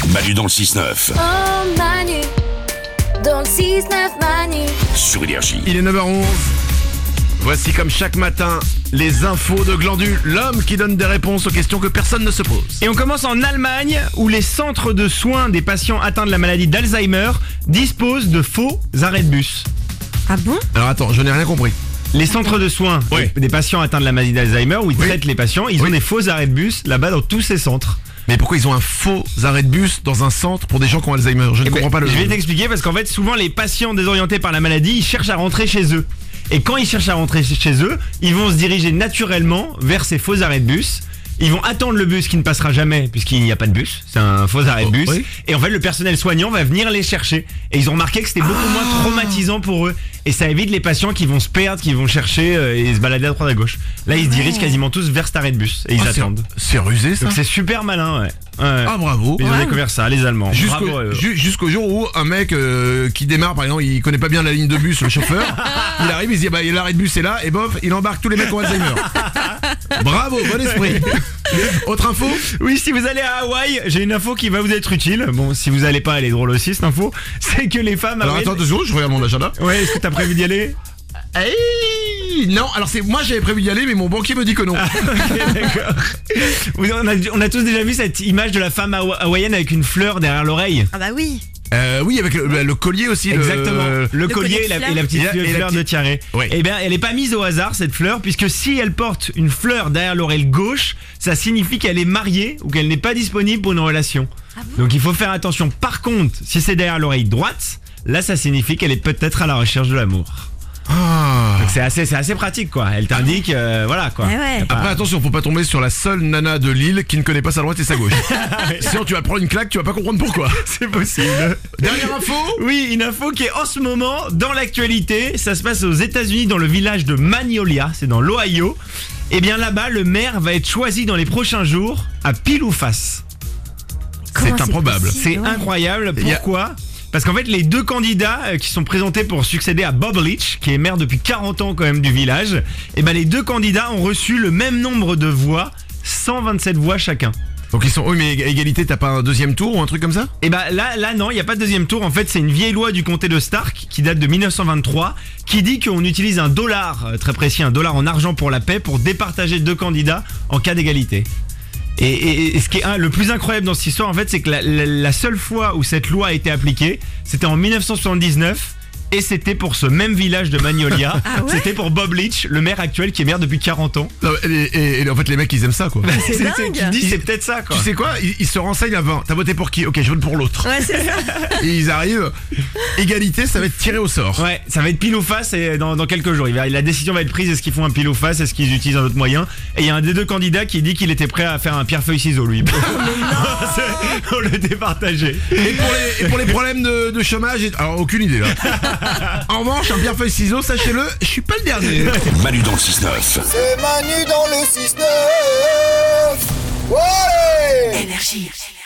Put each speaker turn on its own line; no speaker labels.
Manu dans le 6-9.
Oh Manu, dans le 6-9 Manu.
Sur Énergie.
Il est 9h11. Voici comme chaque matin les infos de Glandu, l'homme qui donne des réponses aux questions que personne ne se pose.
Et on commence en Allemagne, où les centres de soins des patients atteints de la maladie d'Alzheimer disposent de faux arrêts de bus.
Ah bon?
Alors attends, je n'ai rien compris.
Les centres de soins
Oui.
des patients atteints de la maladie d'Alzheimer, où ils traitent les patients, ils ont des faux arrêts de bus là-bas dans tous ces centres.
Mais pourquoi ils ont un faux arrêt de bus dans un centre pour des gens qui ont Alzheimer? Je ne comprends pas le...
Je vais t'expliquer parce qu'en fait, souvent les patients désorientés par la maladie, ils cherchent à rentrer chez eux. Et quand ils cherchent à rentrer chez eux, ils vont se diriger naturellement vers ces faux arrêts de bus. Ils vont attendre le bus qui ne passera jamais puisqu'il n'y a pas de bus. C'est un faux arrêt de bus.
Oui.
Et en fait, le personnel soignant va venir les chercher. Et ils ont remarqué que c'était beaucoup moins traumatisant pour eux. Et ça évite les patients qui vont se perdre, qui vont chercher et se balader à droite à gauche. Là, ils se dirigent quasiment tous vers cet arrêt de bus. Et ils attendent.
C'est rusé ça.
Donc c'est super malin, ouais.
Ah bravo.
Ils ont découvert ça, les Allemands. Bravo à eux.
Jusqu'au jour où un mec qui démarre, par exemple, il connaît pas bien la ligne de bus, le chauffeur, il arrive, il se dit bah l'arrêt de bus est là, et bof, il embarque tous les mecs qui ont Alzheimer. Bravo, bon esprit. Autre info?
Oui, si vous allez à Hawaï, j'ai une info qui va vous être utile. Bon, si vous allez pas, elle est drôle aussi cette info. C'est que les femmes...
Alors attends 2 secondes, je regarde mon agenda.
Ouais, est-ce que t'as prévu d'y aller?
Non, alors c'est moi j'avais prévu d'y aller, mais mon banquier me dit que non.
Ok, d'accord. Oui, on a tous déjà vu cette image de la femme hawaïenne avec une fleur derrière l'oreille.
Ah bah oui.
Oui, avec le collier aussi.
Exactement. Le collier
collier
et
de
la
fleurs.
petite
Et la
fleur de
petite-
tiare.
Ouais.
Eh bien, elle est pas mise au hasard cette fleur, puisque si elle porte une fleur derrière l'oreille gauche, ça signifie qu'elle est mariée ou qu'elle n'est pas disponible pour une relation. Donc il faut faire attention. Par contre, si c'est derrière l'oreille droite, là ça signifie qu'elle est peut-être à la recherche de l'amour.
Ah.
Donc c'est assez pratique quoi. Elle t'indique, voilà quoi.
Ah ouais.
Pas-
Après attention, faut pas tomber sur la seule nana de Lille qui ne connaît pas sa droite et sa gauche. Sinon tu vas prendre une claque, tu vas pas comprendre pourquoi.
C'est possible.
Dernière info.
Oui, une info qui est en ce moment dans l'actualité. Ça se passe aux États-Unis dans le village de Magnolia, c'est dans l'Ohio. Et bien là-bas, le maire va être choisi dans les prochains jours à pile ou face.
Comment
C'est improbable.
possible?
C'est
Ouais.
incroyable.
Il y a-
Pourquoi? Parce qu'en fait, les deux candidats qui sont présentés pour succéder à Bob Leach, qui est maire depuis 40 ans quand même du village, et ben les deux candidats ont reçu le même nombre de voix, 127 voix chacun.
Donc ils sont... Oui mais égalité, t'as pas un deuxième tour ou un truc comme ça?
Et bah là non, il n'y a pas de deuxième tour. En fait, c'est une vieille loi du comté de Stark qui date de 1923 qui dit qu'on utilise un dollar, très précis, un dollar en argent pour la paix pour départager deux candidats en cas d'égalité. Et ce qui est le plus incroyable dans cette histoire, en fait, c'est que la seule fois où cette loi a été appliquée, c'était en 1979. Et c'était pour ce même village de Magnolia.
Ah ouais?
C'était pour Bob Leach, le maire actuel qui est maire depuis 40 ans.
Non, et en fait les mecs ils aiment ça quoi.
C'est dingue.
Tu te dis, c'est peut-être ça quoi.
Tu sais quoi, ils se renseignent avant. T'as voté pour qui? Ok, je vote pour l'autre.
Ouais, c'est ça.
Et ils arrivent. Égalité, ça va être tiré au sort.
Ouais, ça va être pile ou face et dans quelques jours. La décision va être prise. Est-ce qu'ils font un pile ou face? Est-ce qu'ils utilisent un autre moyen? Et il y a un des deux candidats qui dit qu'il était prêt à faire un pierre-feuille-ciseau, lui. On le départageait.
Et pour les problèmes de chômage, alors aucune idée là. En revanche, un pierre-feuille-ciseau, sachez-le, je suis pas le dernier.
Manu dans le 6-9.
C'est Manu dans le 6-9. Ouais!
Énergie.